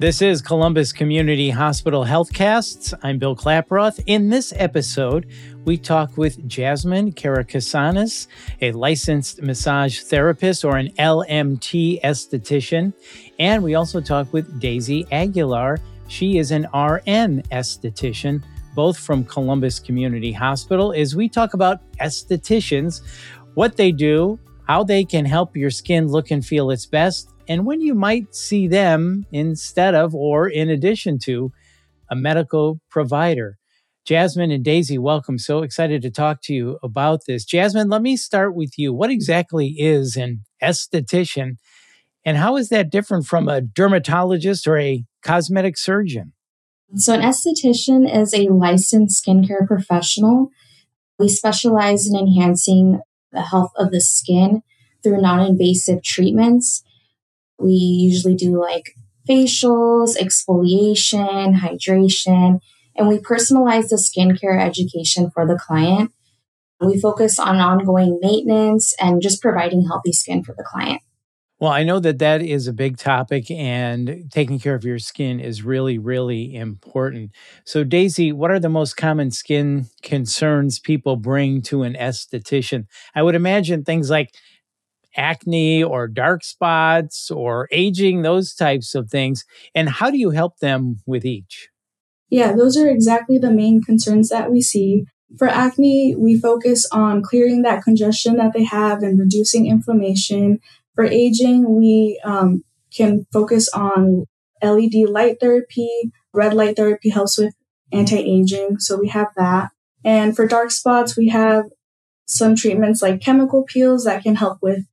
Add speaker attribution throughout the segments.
Speaker 1: This is Columbus Community Hospital Healthcasts. I'm Bill Klaproth. In this episode, we talk with Jasmine Karakasanis, a licensed massage therapist or an LMT esthetician. And we also talk with Daisy Aguilar. She is an RN esthetician, both from Columbus Community Hospital, as we talk about estheticians, what they do, how they can help your skin look and feel its best, and when you might see them instead of or in addition to a medical provider. Jasmine and Daisy, welcome. So excited to talk to you about this. Jasmine, let me start with you. What exactly is an esthetician, and how is that different from a dermatologist or a cosmetic surgeon?
Speaker 2: So an esthetician is a licensed skincare professional. We specialize in enhancing the health of the skin through non-invasive treatments. We usually do like facials, exfoliation, hydration, and we personalize the skincare education for the client. We focus on ongoing maintenance and just providing healthy skin for the client.
Speaker 1: Well, I know that is a big topic, and taking care of your skin is really, really important. So, Daisy, what are the most common skin concerns people bring to an esthetician? I would imagine things like acne or dark spots or aging, those types of things. And how do you help them with each?
Speaker 3: Yeah, those are exactly the main concerns that we see. For acne, we focus on clearing that congestion that they have and reducing inflammation. For aging, we can focus on LED light therapy. Red light therapy helps with anti-aging, so we have that. And for dark spots, we have some treatments like chemical peels that can help with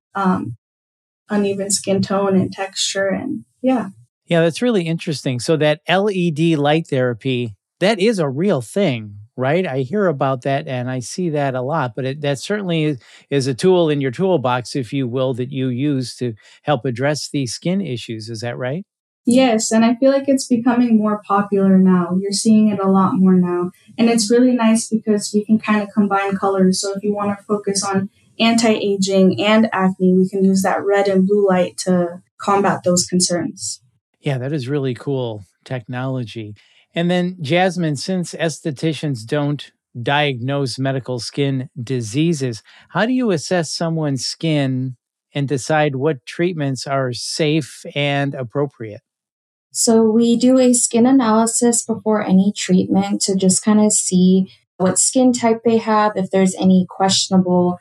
Speaker 3: uneven skin tone and texture. And yeah.
Speaker 1: Yeah, that's really interesting. So that LED light therapy, that is a real thing, right? I hear about that and I see that a lot, but that certainly is a tool in your toolbox, if you will, that you use to help address these skin issues. Is that right?
Speaker 3: Yes, and I feel like it's becoming more popular now. You're seeing it a lot more now. And it's really nice because we can kind of combine colors. So if you want to focus on anti-aging and acne, we can use that red and blue light to combat those concerns.
Speaker 1: Yeah, that is really cool technology. And then, Jasmine, since estheticians don't diagnose medical skin diseases, how do you assess someone's skin and decide what treatments are safe and appropriate?
Speaker 2: So we do a skin analysis before any treatment to just kind of see what skin type they have, if there's any questionable,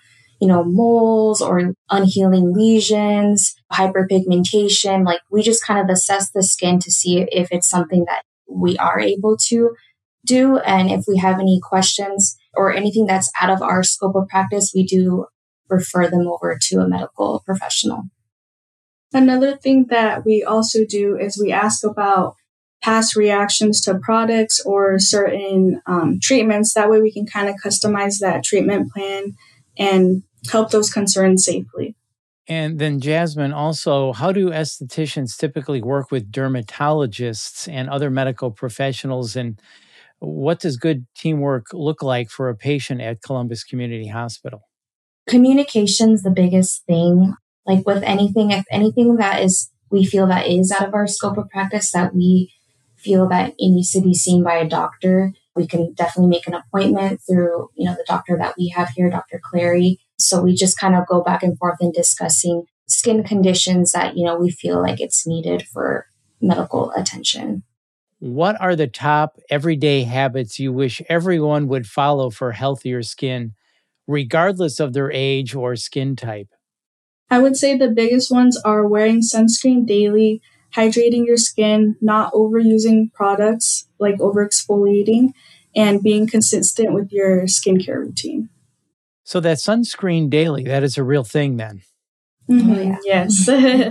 Speaker 2: moles or unhealing lesions, hyperpigmentation. Like we just kind of assess the skin to see if it's something that we are able to do. And if we have any questions or anything that's out of our scope of practice, we do refer them over to a medical professional.
Speaker 3: Another thing that we also do is we ask about past reactions to products or certain treatments. That way we can kind of customize that treatment plan and help those concerns safely.
Speaker 1: And then, Jasmine, also, how do estheticians typically work with dermatologists and other medical professionals? And what does good teamwork look like for a patient at Columbus Community Hospital?
Speaker 2: Communication's the biggest thing. Like with anything, if anything that is, we feel that is out of our scope of practice, that we feel that it needs to be seen by a doctor, we can definitely make an appointment through, the doctor that we have here, Dr. Clary. So we just kind of go back and forth in discussing skin conditions that, we feel like it's needed for medical attention.
Speaker 1: What are the top everyday habits you wish everyone would follow for healthier skin, regardless of their age or skin type?
Speaker 3: I would say the biggest ones are wearing sunscreen daily, hydrating your skin, not overusing products like over exfoliating, and being consistent with your skincare routine.
Speaker 1: So that sunscreen daily, that is a real thing then.
Speaker 3: Mm-hmm. Oh, yeah. Yes.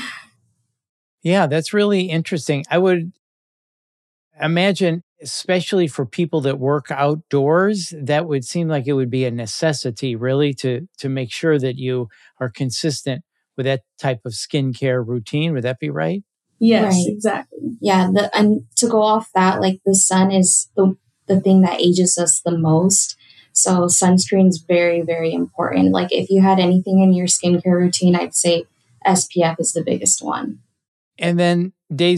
Speaker 1: Yeah, that's really interesting. I would imagine, especially for people that work outdoors, that would seem like it would be a necessity, really, to make sure that you are consistent with that type of skincare routine. Would that be right?
Speaker 3: Yes, right. Exactly.
Speaker 2: Yeah, and to go off that, like the sun is the thing that ages us the most. So sunscreen is very, very important. Like if you had anything in your skincare routine, I'd say SPF is the biggest one.
Speaker 1: And then, Daisy,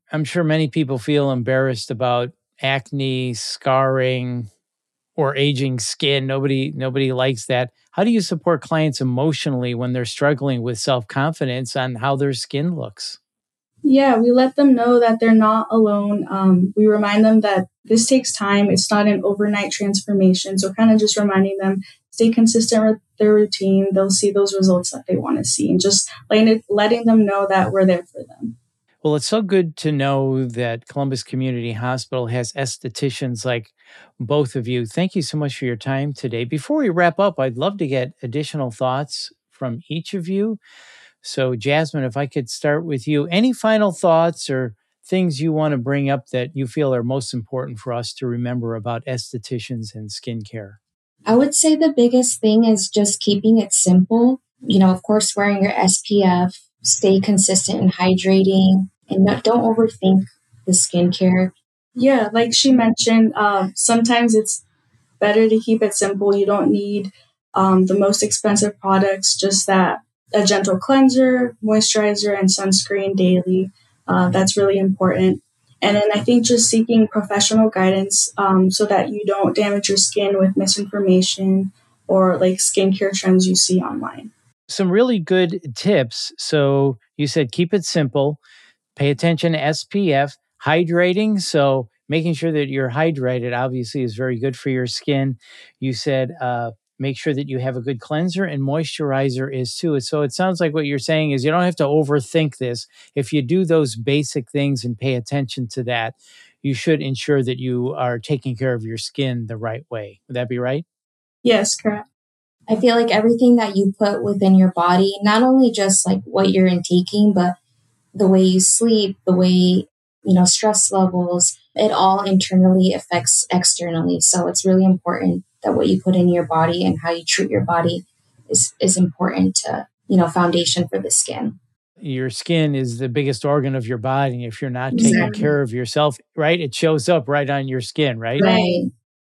Speaker 1: I'm sure many people feel embarrassed about acne, scarring, or aging skin. Nobody likes that. How do you support clients emotionally when they're struggling with self-confidence on how their skin looks?
Speaker 3: Yeah, we let them know that they're not alone. We remind them that this takes time. It's not an overnight transformation. So kind of just reminding them, stay consistent with their routine. They'll see those results that they want to see, and just letting them know that we're there for them.
Speaker 1: Well, it's so good to know that Columbus Community Hospital has estheticians like both of you. Thank you so much for your time today. Before we wrap up, I'd love to get additional thoughts from each of you. So, Jasmine, if I could start with you, any final thoughts or things you want to bring up that you feel are most important for us to remember about estheticians and skincare?
Speaker 2: I would say the biggest thing is just keeping it simple. Of course, wearing your SPF, stay consistent in hydrating, and don't overthink the skincare.
Speaker 3: Yeah, like she mentioned, sometimes it's better to keep it simple. You don't need the most expensive products, just that a gentle cleanser, moisturizer, and sunscreen daily. That's really important. And then I think just seeking professional guidance so that you don't damage your skin with misinformation or like skincare trends you see online.
Speaker 1: Some really good tips. So, you said keep it simple, pay attention to SPF, hydrating. So, making sure that you're hydrated obviously is very good for your skin. You said make sure that you have a good cleanser, and moisturizer is too. So it sounds like what you're saying is you don't have to overthink this. If you do those basic things and pay attention to that, you should ensure that you are taking care of your skin the right way. Would that be right?
Speaker 3: Yes, correct.
Speaker 2: I feel like everything that you put within your body, not only just like what you're intaking, but the way you sleep, the way, stress levels, it all internally affects externally. So it's really important that what you put in your body and how you treat your body is important to, foundation for the skin.
Speaker 1: Your skin is the biggest organ of your body. And if you're not taking
Speaker 2: Exactly.
Speaker 1: care of yourself, right, it shows up right on your skin, right?
Speaker 2: Right.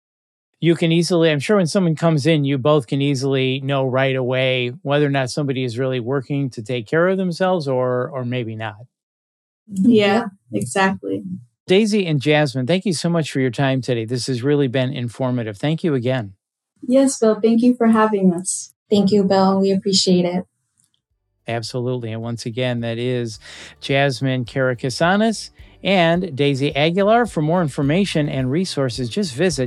Speaker 1: You can easily, I'm sure when someone comes in, you both can easily know right away whether or not somebody is really working to take care of themselves or maybe not.
Speaker 3: Yeah, exactly.
Speaker 1: Daisy and Jasmine, thank you so much for your time today. This has really been informative. Thank you again.
Speaker 3: Yes, Bill, thank you for having us.
Speaker 2: Thank you, Bill. We appreciate it.
Speaker 1: Absolutely. And once again, that is Jasmine Karakasanis and Daisy Aguilar. For more information and resources, just visit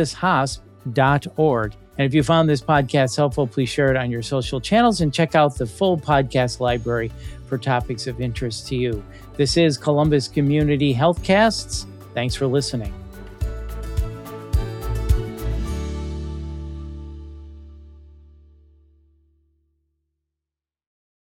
Speaker 1: columbushosp.org. And if you found this podcast helpful, please share it on your social channels and check out the full podcast library for topics of interest to you. This is Columbus Community Healthcasts. Thanks for listening.